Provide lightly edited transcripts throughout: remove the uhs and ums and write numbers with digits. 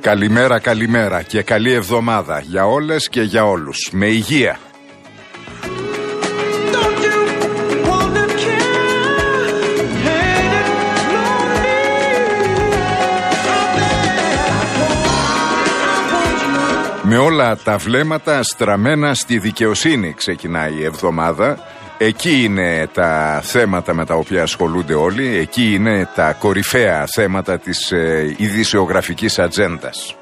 Καλημέρα, καλημέρα και καλή εβδομάδα για όλες και για όλους. Με υγεία. Με όλα τα βλέμματα στραμμένα στη δικαιοσύνη ξεκινάει η εβδομάδα. Εκεί είναι τα θέματα με τα οποία ασχολούνται όλοι. Εκεί είναι τα κορυφαία θέματα της ειδησιογραφικής ατζέντας.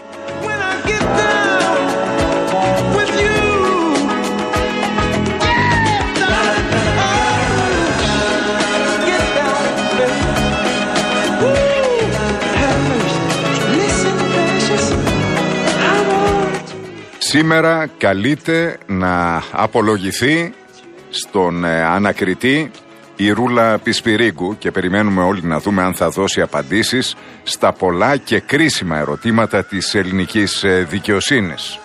Σήμερα καλείται να απολογηθεί στον ανακριτή η Ρούλα Πισπυρίγκου και περιμένουμε όλοι να δούμε αν θα δώσει απαντήσεις στα πολλά και κρίσιμα ερωτήματα της ελληνικής δικαιοσύνης.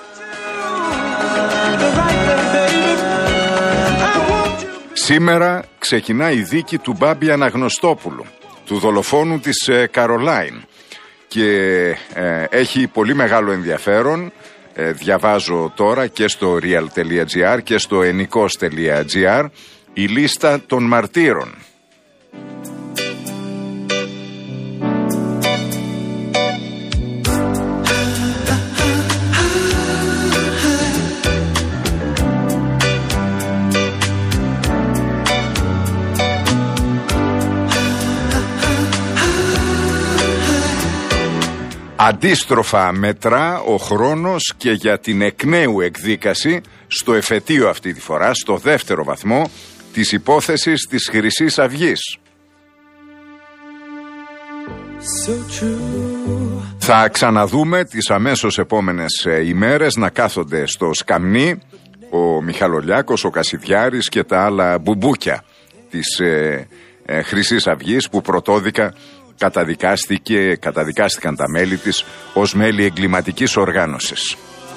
Σήμερα ξεκινά η δίκη του Μπάμπη Αναγνωστόπουλου, του δολοφόνου της Καρολάιν, και έχει πολύ μεγάλο ενδιαφέρον. Διαβάζω τώρα και στο real.gr και στο enikos.gr η λίστα των μαρτύρων. Αντίστροφα μετρά ο χρόνος και για την εκ νέου εκδίκαση στο εφετείο αυτή τη φορά, στο δεύτερο βαθμό της υπόθεσης της Χρυσής Αυγής. Θα ξαναδούμε τις αμέσως επόμενες ημέρες να κάθονται στο σκαμνί ο Μιχαλολιάκος, ο Κασιδιάρης και τα άλλα μπουμπούκια της Χρυσής Αυγής που πρωτόδικα καταδικάστηκαν τα μέλη της ως μέλη εγκληματικής οργάνωσης.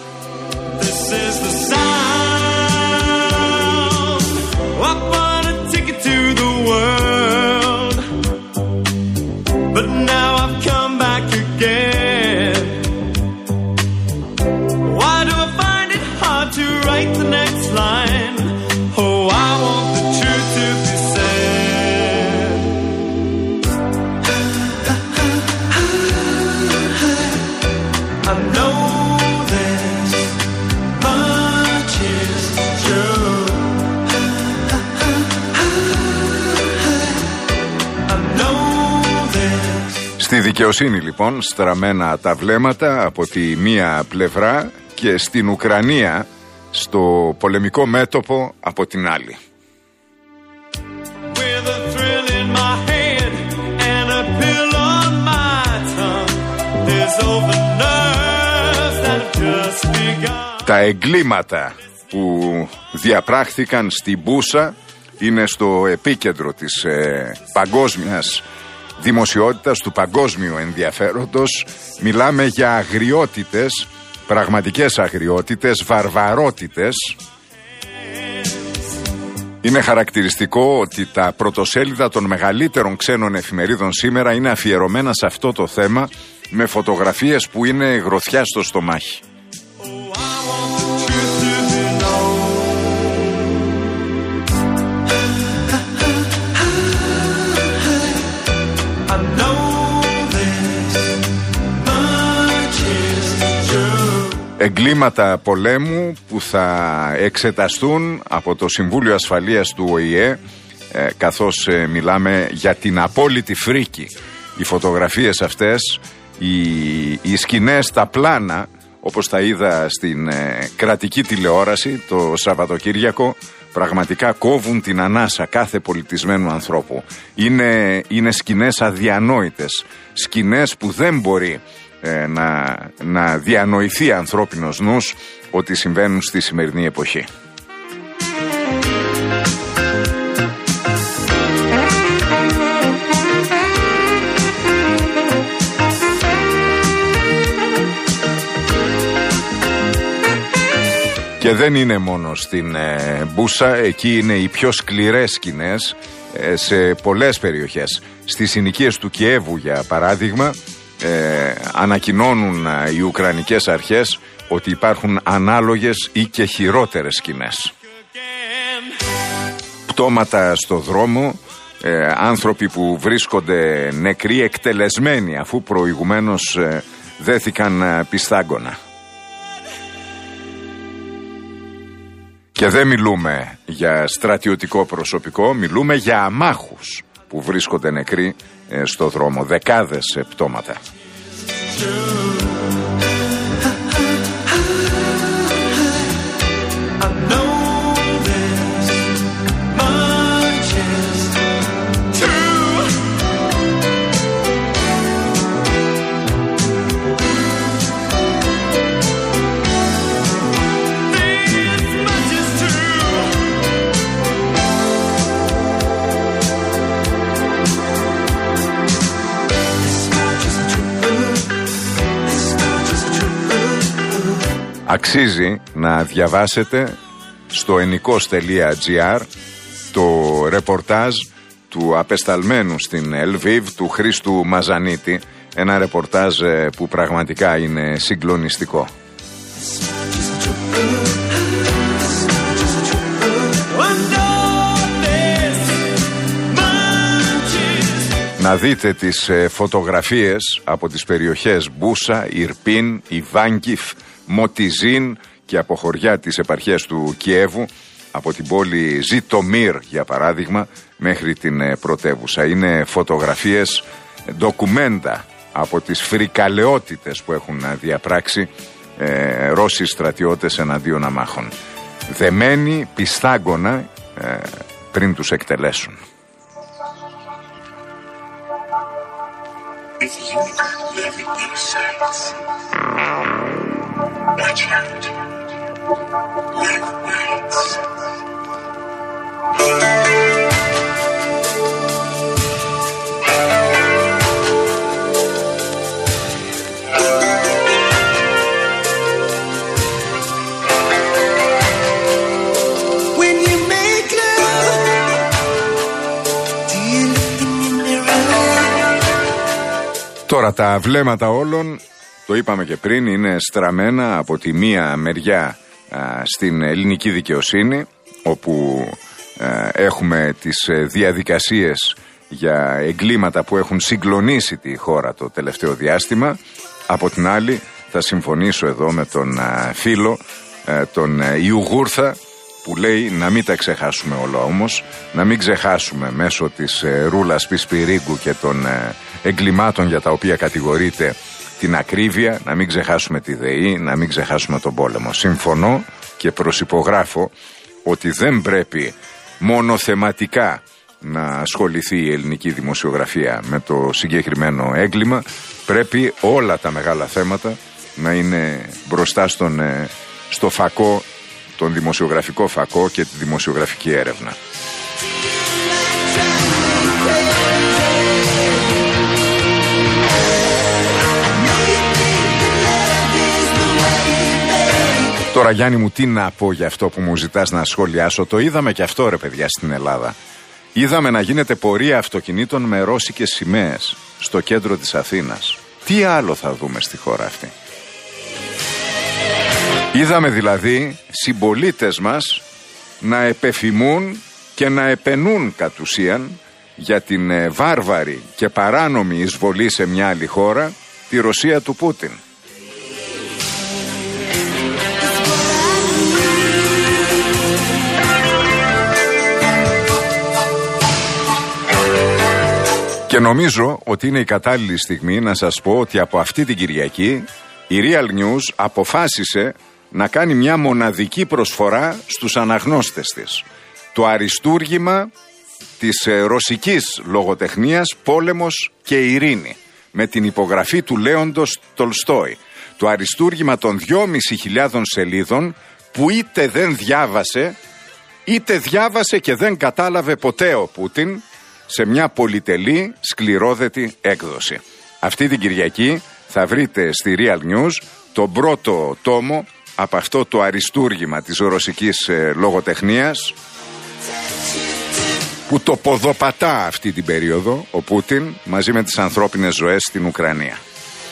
Στη δικαιοσύνη λοιπόν στραμμένα τα βλέμματα από τη μία πλευρά και στην Ουκρανία στο πολεμικό μέτωπο από την άλλη. Τα εγκλήματα που διαπράχθηκαν στην Μπούσα είναι στο επίκεντρο της παγκόσμιας δημοσιότητας, του παγκόσμιου ενδιαφέροντος. Μιλάμε για αγριότητες, πραγματικές αγριότητες, βαρβαρότητες. Είναι χαρακτηριστικό ότι τα πρωτοσέλιδα των μεγαλύτερων ξένων εφημερίδων σήμερα είναι αφιερωμένα σε αυτό το θέμα, με φωτογραφίες που είναι γροθιά στο στομάχι. Εγκλήματα πολέμου που θα εξεταστούν από το Συμβούλιο Ασφαλείας του ΟΗΕ, καθώς μιλάμε για την απόλυτη φρίκη. Οι φωτογραφίες αυτές, οι σκηνές, τα πλάνα, όπως τα είδα στην κρατική τηλεόραση το Σαββατοκύριακο, πραγματικά κόβουν την ανάσα κάθε πολιτισμένου ανθρώπου. Είναι σκηνές αδιανόητες, σκηνές που δεν μπορεί να διανοηθεί ανθρώπινος νους ότι συμβαίνουν στη σημερινή εποχή. Και δεν είναι μόνο στην Μπούσα, εκεί είναι οι πιο σκληρές σκηνές σε πολλές περιοχές. Στις συνοικίες του Κιέβου, για παράδειγμα, ανακοινώνουν οι Ουκρανικές αρχές ότι υπάρχουν ανάλογες ή και χειρότερες σκηνές. Πτώματα στο δρόμο, άνθρωποι που βρίσκονται νεκροί, εκτελεσμένοι αφού προηγουμένως δέθηκαν πιστάγκωνα. Και δεν μιλούμε για στρατιωτικό προσωπικό, μιλούμε για αμάχους που βρίσκονται νεκροί στο δρόμο, δεκάδες πτώματα. Αξίζει να διαβάσετε στο ennikos.gr το ρεπορτάζ του απεσταλμένου στην Ελβίβ, του Χρήστου Μαζανίτη. Ένα ρεπορτάζ που πραγματικά είναι συγκλονιστικό. Να δείτε τις φωτογραφίες από τις περιοχές Μπούσα, Ιρπίν, Ιβάνκιφ, Μοτιζίν και από χωριά της επαρχίας του Κιέβου, από την πόλη Ζιτομίρ για παράδειγμα μέχρι την πρωτεύουσα. Είναι φωτογραφίες, ντοκουμέντα από τις φρικαλαιότητες που έχουν διαπράξει Ρώσοι στρατιώτες εναντίον αμάχων. Δεμένοι πιστάγκωνα πριν τους εκτελέσουν. Watch out. Live nights. When you make love, do you look in the mirror? Τώρα τα βλέμματα όλων, το είπαμε και πριν, είναι στραμμένα από τη μία μεριά στην ελληνική δικαιοσύνη, όπου έχουμε τις διαδικασίες για εγκλήματα που έχουν συγκλονίσει τη χώρα το τελευταίο διάστημα. Από την άλλη θα συμφωνήσω εδώ με τον φίλο, τον Ιουγούρθα, που λέει να μην τα ξεχάσουμε όλα όμως, να μην ξεχάσουμε μέσω της Ρούλας Πισπυρίγκου και των εγκλημάτων για τα οποία κατηγορείται την ακρίβεια, να μην ξεχάσουμε τη ΔΕΗ, να μην ξεχάσουμε τον πόλεμο. Συμφωνώ και προσυπογράφω ότι δεν πρέπει μόνο θεματικά να ασχοληθεί η ελληνική δημοσιογραφία με το συγκεκριμένο έγκλημα. Πρέπει όλα τα μεγάλα θέματα να είναι μπροστά στο φακό, τον δημοσιογραφικό φακό και τη δημοσιογραφική έρευνα. Τώρα Γιάννη μου, τι να πω για αυτό που μου ζητάς να σχολιάσω? Το είδαμε και αυτό ρε παιδιά στην Ελλάδα. Είδαμε να γίνεται πορεία αυτοκινήτων με ρώσικες σημαίες στο κέντρο της Αθήνας. Τι άλλο θα δούμε στη χώρα αυτή? Είδαμε δηλαδή συμπολίτες μας να επεφημούν και να επενούν κατ' ουσίαν για την βάρβαρη και παράνομη εισβολή σε μια άλλη χώρα, τη Ρωσία του Πούτιν. Και νομίζω ότι είναι η κατάλληλη στιγμή να σας πω ότι από αυτή την Κυριακή η Real News αποφάσισε να κάνει μια μοναδική προσφορά στους αναγνώστες της. Το αριστούργημα της ρωσικής λογοτεχνίας «Πόλεμος και ειρήνη» με την υπογραφή του Λέοντος Τολστόη. Το αριστούργημα των 2.500 σελίδων που είτε δεν διάβασε, είτε διάβασε και δεν κατάλαβε ποτέ ο Πούτιν, σε μια πολυτελή σκληρόδετη έκδοση. Αυτή την Κυριακή θα βρείτε στη Real News τον πρώτο τόμο από αυτό το αριστούργημα της ρωσικής λογοτεχνίας που το ποδοπατά αυτή την περίοδο ο Πούτιν μαζί με τις ανθρώπινες ζωές στην Ουκρανία.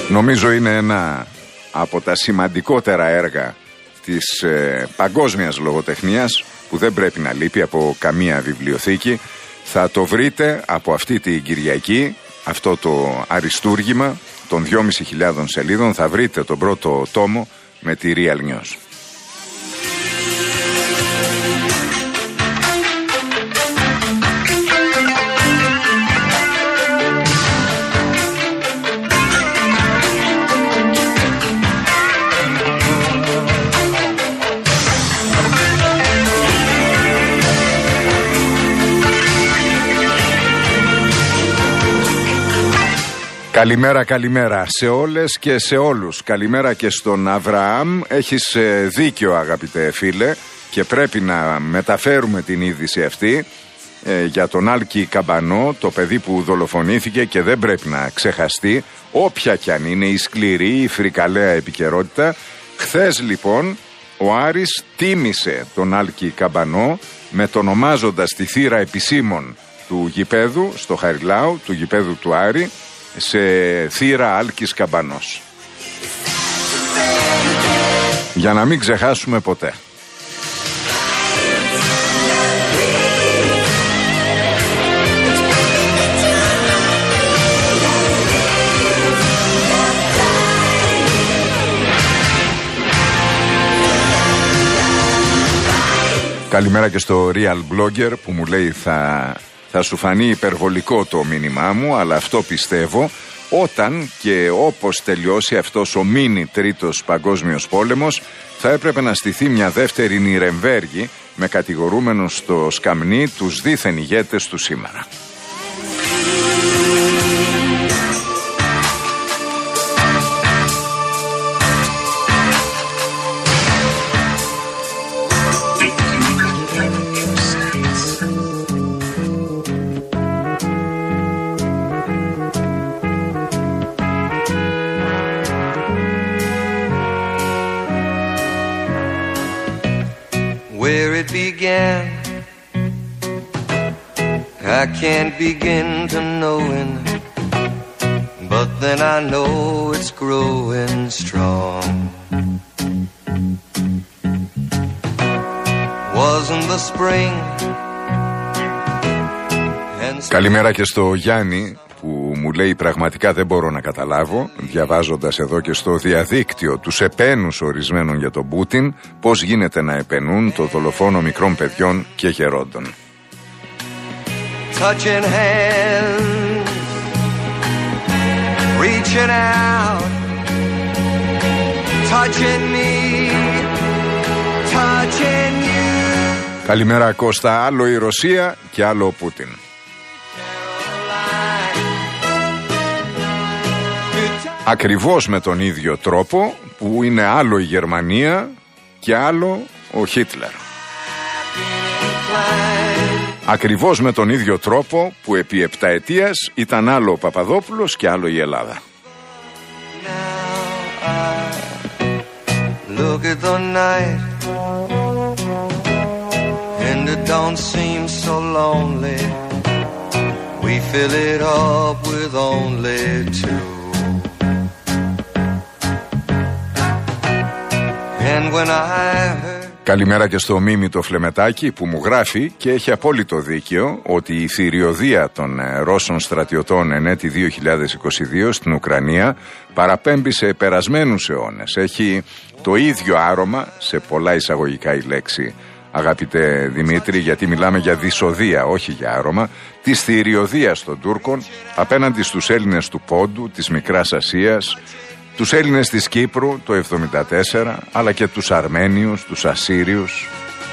Νομίζω είναι ένα από τα σημαντικότερα έργα της παγκόσμιας λογοτεχνίας που δεν πρέπει να λείπει από καμία βιβλιοθήκη. Θα το βρείτε από αυτή την Κυριακή, αυτό το αριστούργημα των 2.500 σελίδων. Θα βρείτε τον πρώτο τόμο με τη Real News. Καλημέρα, καλημέρα σε όλες και σε όλους. Καλημέρα και στον Αβραάμ. Έχεις δίκιο, αγαπητέ φίλε, και πρέπει να μεταφέρουμε την είδηση αυτή για τον Άλκη Καμπανό, το παιδί που δολοφονήθηκε και δεν πρέπει να ξεχαστεί, όποια κι αν είναι η σκληρή, η φρικαλαία επικαιρότητα. Χθες λοιπόν ο Άρης τίμησε τον Άλκη Καμπανό μετονομάζοντας τη θύρα επισήμων του γηπέδου στο Χαριλάου, του γηπέδου του Άρη, σε θύρα Άλκης Καμπανός. Για να μην ξεχάσουμε ποτέ. Καλημέρα και στο Real Blogger που μου λέει θα σου φανεί υπερβολικό το μήνυμά μου, αλλά αυτό πιστεύω, όταν και όπως τελειώσει αυτός ο μίνι τρίτος παγκόσμιος πόλεμος, θα έπρεπε να στηθεί μια δεύτερη Νιρεμβέργη με κατηγορούμενους στο σκαμνί τους δίθεν ηγέτες του σήμερα. Began, I can't begin to knowing, but then I know it's growing strong. Wasn't the spring. Καλημέρα και στο Γιάννη που μου λέει πραγματικά δεν μπορώ να καταλάβω, διαβάζοντας εδώ και στο διαδίκτυο τους επένους ορισμένων για τον Πούτιν, πώς γίνεται να επενούν το δολοφόνο μικρών παιδιών και γερόντων. Touching hands, reaching out, touching me, touching you. Καλημέρα Κώστα, άλλο η Ρωσία και άλλο ο Πούτιν. Ακριβώς με τον ίδιο τρόπο που είναι άλλο η Γερμανία και άλλο ο Χίτλερ. Ακριβώς με τον ίδιο τρόπο που επί επταετίας ήταν άλλο ο Παπαδόπουλος και άλλο η Ελλάδα. Look at the night and it don't seem so lonely. We fill it up with only two. Καλημέρα και στο Μίμη το Φλεμετάκι που μου γράφει και έχει απόλυτο δίκαιο ότι η θηριωδία των Ρώσων στρατιωτών εν έτη 2022 στην Ουκρανία παραπέμπει σε περασμένους αιώνες. Έχει το ίδιο άρωμα, σε πολλά εισαγωγικά η λέξη αγαπητέ Δημήτρη, γιατί μιλάμε για δυσοδεία, όχι για άρωμα, της θηριωδίας των Τούρκων απέναντι στους Έλληνες του Πόντου, της Μικράς Ασίας, τους Έλληνες της Κύπρου το 1974, αλλά και τους Αρμένιους, τους Ασσύριους.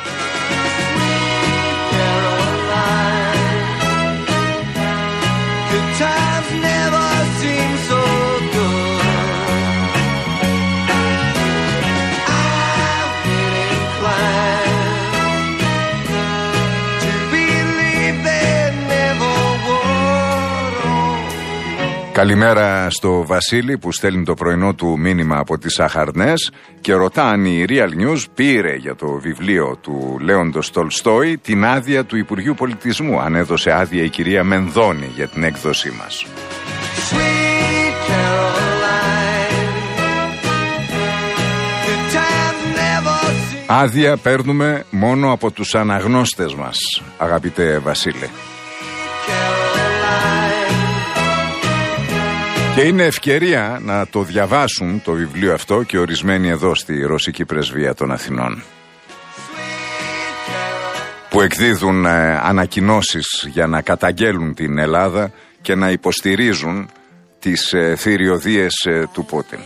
Καλημέρα στο Βασίλη που στέλνει το πρωινό του μήνυμα από τις Αχαρνές και ρωτά αν η Real News πήρε για το βιβλίο του Λέοντος Τολστόη την άδεια του Υπουργείου Πολιτισμού, αν έδωσε άδεια η κυρία Μενδώνη για την έκδοσή μας. Sweet Caroline. Άδεια παίρνουμε μόνο από τους αναγνώστες μας, αγαπητέ Βασίλη. Και είναι ευκαιρία να το διαβάσουν το βιβλίο αυτό και ορισμένοι εδώ στη Ρωσική Πρεσβεία των Αθηνών, που εκδίδουν ανακοινώσεις για να καταγγέλουν την Ελλάδα και να υποστηρίζουν τις θηριωδίες του Πούτιν.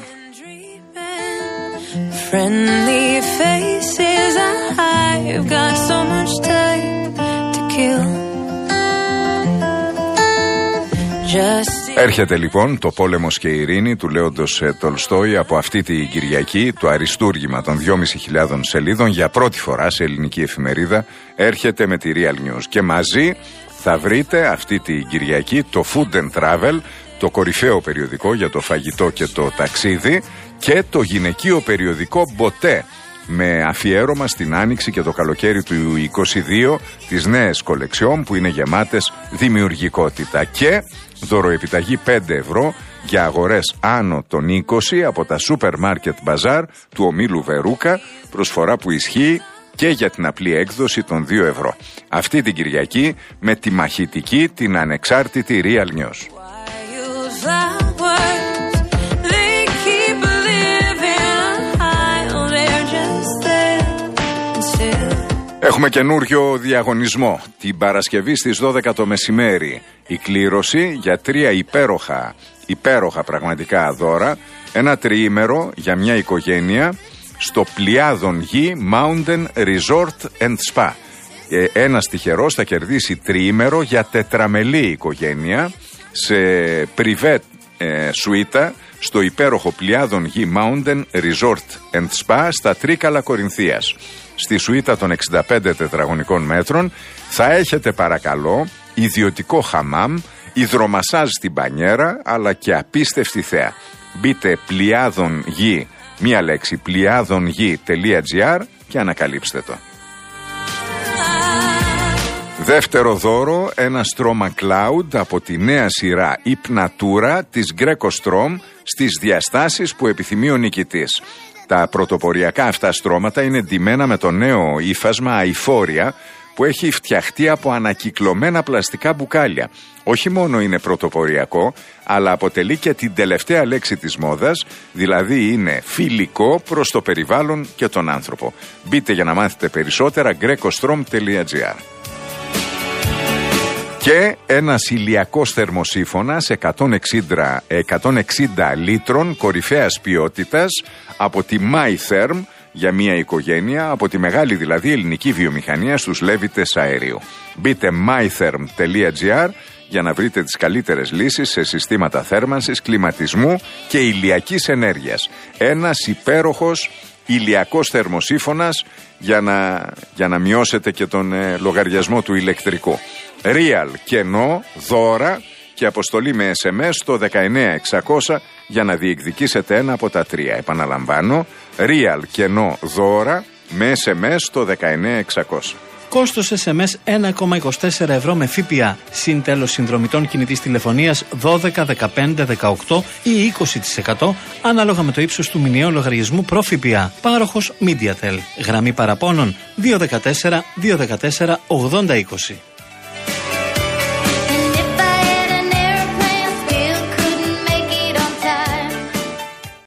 Έρχεται λοιπόν το «Πόλεμος και η ειρήνη» του λέοντος Τολστόη από αυτή την Κυριακή, το αριστούργημα των 2.500 σελίδων, για πρώτη φορά σε ελληνική εφημερίδα. Έρχεται με τη Real News και μαζί θα βρείτε αυτή την Κυριακή το Food and Travel, το κορυφαίο περιοδικό για το φαγητό και το ταξίδι, και το γυναικείο περιοδικό Μποτέ, με αφιέρωμα στην άνοιξη και το καλοκαίρι του 22 τις νέες κολεξιόν που είναι γεμάτες δημιουργικότητα, και δωροεπιταγή 5 ευρώ για αγορές άνω των 20 από τα σούπερ μάρκετ μπαζάρ του ομίλου Βερούκα, προσφορά που ισχύει και για την απλή έκδοση των 2 ευρώ. Αυτή την Κυριακή με τη μαχητική, την ανεξάρτητη Real News. Έχουμε καινούριο διαγωνισμό. Την Παρασκευή στις 12 το μεσημέρι η κλήρωση για 3 υπέροχα πραγματικά δώρα. Ένα τριήμερο για μια οικογένεια στο Πλιάδων Γη Mountain Resort and Spa. Ένας τυχερός θα κερδίσει τριήμερο για τετραμελή οικογένεια σε πριβέ σουίτα στο υπέροχο Πλιάδων Γη Mountain Resort and Spa στα Τρίκαλα Κορινθίας. Στη σουίτα των 65 τετραγωνικών μέτρων θα έχετε, παρακαλώ, ιδιωτικό χαμάμ, υδρομασάζ στην μπανιέρα, αλλά και απίστευτη θέα. Μπείτε Πλιάδων Γη, μία λέξη, πλιάδονγη.gr και ανακαλύψτε το. Δεύτερο δώρο, ένα στρώμα Cloud από τη νέα σειρά Υπνατούρα της Greco Strom στις διαστάσεις που επιθυμεί ο νικητής. Τα πρωτοποριακά αυτά στρώματα είναι ντυμένα με το νέο ύφασμα αηφόρια που έχει φτιαχτεί από ανακυκλωμένα πλαστικά μπουκάλια. Όχι μόνο είναι πρωτοποριακό, αλλά αποτελεί και την τελευταία λέξη της μόδας, δηλαδή είναι φιλικό προς το περιβάλλον και τον άνθρωπο. Μπείτε για να μάθετε περισσότερα grecostrom.gr. Και ένας ηλιακός θερμοσύφωνας 160 λίτρων κορυφαίας ποιότητας από τη MyTherm για μια οικογένεια, από τη μεγάλη δηλαδή ελληνική βιομηχανία στους λέβητες αερίου. Μπείτε mytherm.gr για να βρείτε τις καλύτερες λύσεις σε συστήματα θέρμανσης, κλιματισμού και ηλιακής ενέργειας. Ένας υπέροχος ηλιακός θερμοσύφωνας για να μειώσετε και τον λογαριασμό του ηλεκτρικού. Real κενό, δώρα και αποστολή με SMS στο 19600 για να διεκδικήσετε ένα από τα 3. Επαναλαμβάνω, Real κενό, δώρα με SMS στο 19600. Κόστος SMS 1,24 ευρώ με ΦΠΑ. Συν τέλος συνδρομητών κινητής τηλεφωνίας 12, 15, 18 ή 20% ανάλογα με το ύψος του μηνιαίου λογαριασμού προ ΦΠΑ. Πάροχος MediaTel. Γραμμή παραπώνων 214 214 8020.